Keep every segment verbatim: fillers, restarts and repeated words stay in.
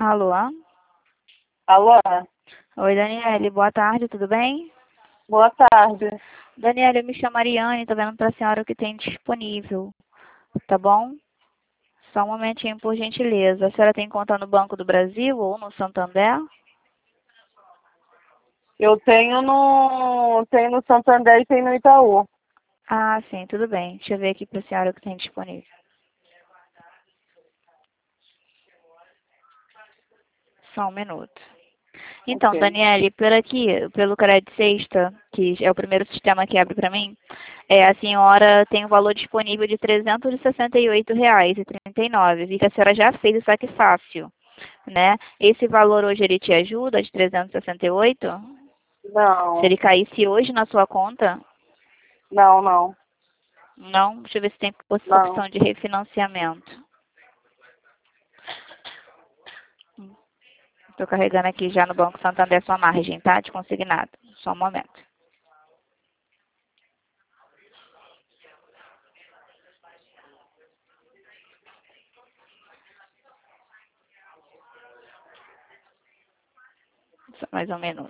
Alô? Alô? Oi, Daniele. Boa tarde, tudo bem? Boa tarde. Daniele, eu me chamo Ariane, tô vendo pra senhora o que tem disponível, tá bom? Só um momentinho, por gentileza. A senhora tem conta no Banco do Brasil ou no Santander? Eu tenho no, tenho no Santander e tenho no Itaú. Ah, sim, tudo bem. Deixa eu ver aqui pra senhora o que tem disponível. Só um minuto. Então, Ok. Daniele, por aqui, pelo Crédito Sexta, que é o primeiro sistema que abre para mim, é, a senhora tem um valor disponível de trezentos e sessenta e oito reais e trinta e nove centavos. Vi que a senhora já fez o saque fácil, né? Esse valor hoje ele te ajuda, de trezentos e sessenta e oito? Se Não, ele caísse hoje na sua conta? não, não, Não? Deixa eu ver se tem não. opção de refinanciamento. Estou carregando aqui já no Banco Santander sua margem, tá? De consignado. Só um momento. Só mais um minuto.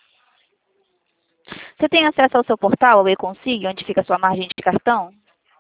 Você tem acesso ao seu portal, ao eConsig, onde fica a sua margem de cartão?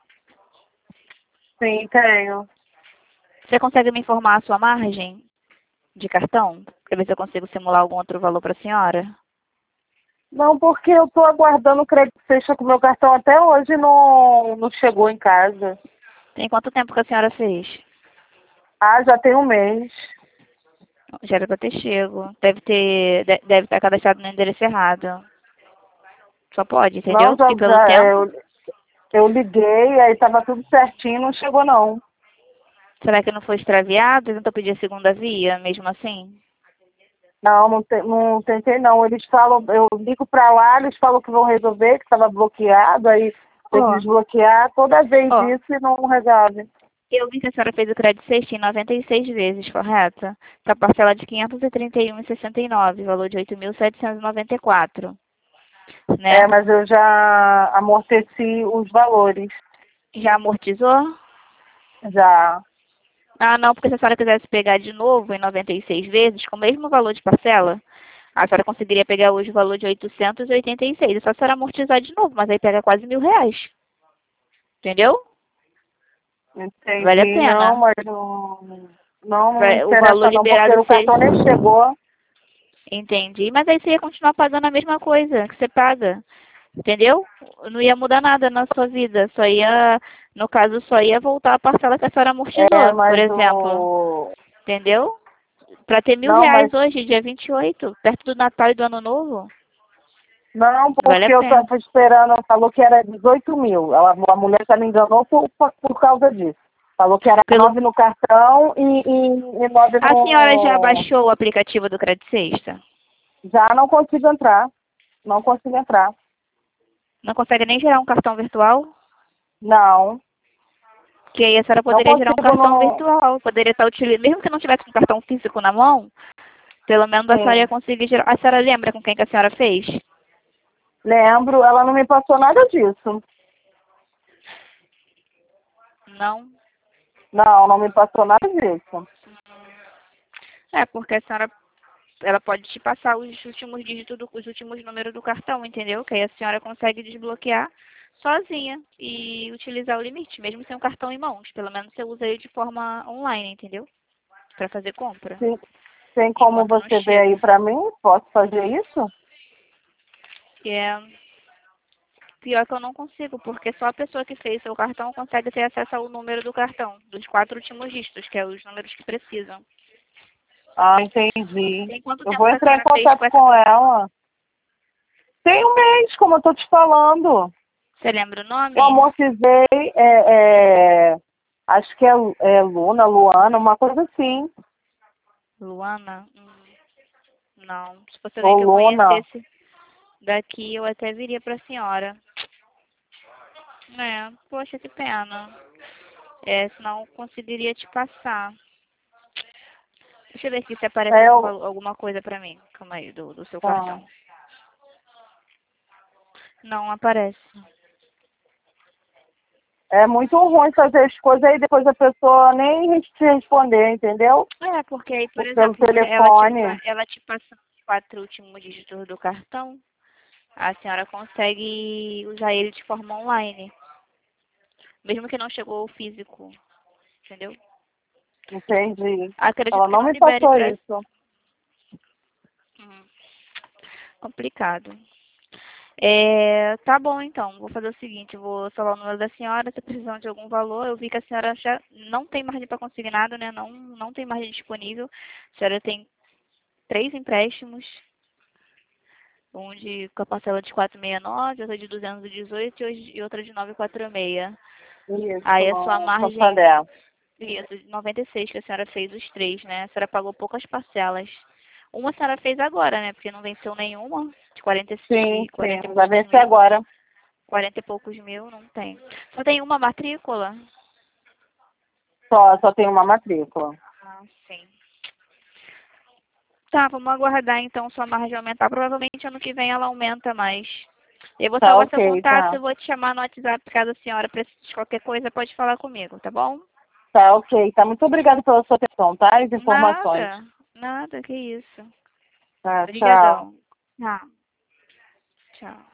Sim, tenho. Você consegue me informar a sua margem de cartão? Para ver se eu consigo simular algum outro valor para a senhora? Não, porque eu tô aguardando o crédito fecha com o meu cartão até hoje não, não chegou em casa. Tem quanto tempo que a senhora fez? Ah, já tem um mês. Já era para ter chego. Deve ter, de- deve estar cadastrado no endereço errado. Só pode, Não, entendeu? já, Porque pelo já é, tempo, eu, eu liguei, aí tava tudo certinho, não chegou não. será que não foi extraviado? Tentou pedir a segunda via, mesmo assim? Não, não, te- não tentei não. Eles falam, eu ligo pra lá, eles falam que vão resolver, que estava bloqueado, aí tem que Ó, desbloquear toda vez ó. isso e não resolve. Eu vi que a senhora fez o crédito sexta em noventa e seis vezes, correto? Com a parcela de quinhentos e trinta e um vírgula sessenta e nove, valor de oito mil setecentos e noventa e quatro, né? É, mas eu já amorteci os valores. Já amortizou? Já. Ah, não, porque se a senhora quisesse pegar de novo em noventa e seis vezes, com o mesmo valor de parcela, a senhora conseguiria pegar hoje o valor de oitocentos e oitenta e seis. É só a senhora amortizar de novo, mas aí pega quase mil reais. Entendeu? Vale a Entendi. Não, pena. mas não, não, não me Vai- O valor interessa não, porque liberado o seria... cartão nem chegou. Entendi. Mas aí você ia continuar pagando a mesma coisa que você paga. Entendeu? Não ia mudar nada na sua vida. Só ia, no caso, só ia voltar a parcela que a senhora É, amortizou, por mas exemplo. o... Entendeu? Para ter mil Não, mas... reais hoje, dia vinte e oito, perto do Natal e do Ano Novo, Não, vale a porque eu pena. estava esperando, falou que era dezoito mil. Ela, a mulher já me enganou por, por causa disso. Falou que era Pelo... nove no cartão e, e, e nove A senhora já no... baixou o aplicativo do Crédito Sexta? Já não consigo entrar. Não consigo entrar. Não consegue nem gerar um cartão virtual? Não. Que aí a senhora Não poderia gerar um consigo, cartão não... virtual. Poderia estar utilizando, mesmo que não tivesse um cartão físico na mão, pelo menos a senhora ia Sim. conseguir gerar. A senhora lembra com quem que a senhora fez? Lembro, ela não me passou nada disso. Não? Não, não me passou nada disso. É, porque a senhora ela pode te passar os últimos dígitos, do, os últimos números do cartão, entendeu? Que aí a senhora consegue desbloquear sozinha e utilizar o limite, mesmo sem o cartão em mãos. Pelo menos você usa ele de forma online, entendeu? Para fazer compra, Sim. Tem como enquanto não você ver aí chega. pra mim? Posso fazer isso? E é pior que eu não consigo, porque só a pessoa que fez seu cartão consegue ter acesso ao número do cartão, dos quatro últimos dígitos, que é os números que precisam. Ah, entendi. Tem quanto Eu tempo vou que a entrar em senhora fez contato com essa com pessoa? ela. Tem um mês, como eu tô te falando. Você lembra o Eu nome? amortizei, é, é, acho que é, é Luna, Luana, uma coisa assim. Luana? Hum, não. Se fosse alguém Ou que eu Luna. conhecesse daqui, eu até viria para a senhora. É, poxa, que pena. É, senão eu conseguiria te passar. Deixa eu ver aqui se aparece É, algum, eu, valo- alguma coisa pra mim. Calma aí, do, do seu ah, cartão. Não aparece. É muito ruim fazer as coisas aí depois a pessoa nem te responder, entendeu? É, porque aí, por Pelo exemplo, ela te, telefone. pa- ela te passa os quatro últimos dígitos do cartão, a senhora consegue usar ele de forma online, mesmo que não chegou o físico, entendeu? Entendi. Ela Acredito que não não me libere passou para... isso. Hum, complicado. É, tá bom, então. Vou fazer o seguinte, eu vou falar o número da senhora, se precisando de algum valor. Eu vi que a senhora já não tem margem para consignado, né? Não, não tem margem disponível. A senhora tem três empréstimos, um de, com a parcela de quatrocentos e sessenta e nove, outra de duzentos e dezoito e hoje- e outra de novecentos e quarenta e seis. Isso, Aí a sua no margem, Santander. isso, de noventa e seis, que a senhora fez os três, né? A senhora pagou poucas parcelas. Uma a senhora fez agora, né? Porque não venceu nenhuma, de quarenta, Sim, de quarenta e sim. Vai poucos vencer mil. agora. quarenta e poucos mil, não tem. Só tem uma matrícula? Só, só tem uma matrícula. Ah, sim. Tá, vamos aguardar então sua margem aumentar. Provavelmente ano que vem ela aumenta mais. Eu vou Tá salvar seu ok, contato, tá. eu vou te chamar no WhatsApp caso a senhora precise de qualquer coisa, pode falar comigo, tá bom? Tá ok, tá. Muito obrigada pela sua atenção, tá? As informações. Nada, nada, que isso. Tá, tchau. Obrigadão. Tá, tchau.